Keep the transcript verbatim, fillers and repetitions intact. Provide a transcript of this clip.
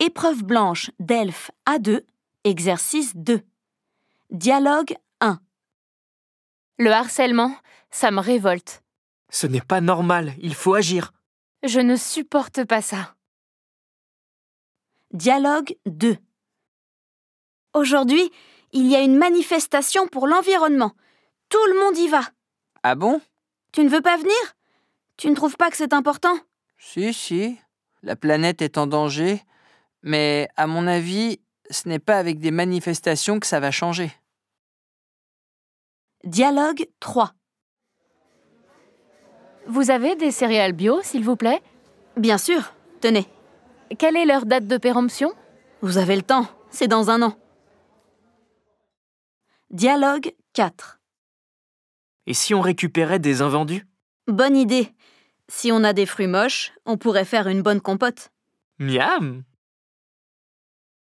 Épreuve blanche d'Elf A deux, exercice deux. Dialogue un. Le harcèlement, ça me révolte. Ce n'est pas normal, il faut agir. Je ne supporte pas ça. Dialogue deux. Aujourd'hui, il y a une manifestation pour l'environnement. Tout le monde y va. Ah bon? Tu ne veux pas venir? Tu ne trouves pas que c'est important? Si, si. La planète est en danger, mais à mon avis, ce n'est pas avec des manifestations que ça va changer. Dialogue trois. Vous avez des céréales bio, s'il vous plaît? Bien sûr, tenez. Quelle est leur date de péremption? Vous avez le temps, c'est dans un an. Dialogue quatre. Et si on récupérait des invendus? Bonne idée. Si on a des fruits moches, on pourrait faire une bonne compote. Miam!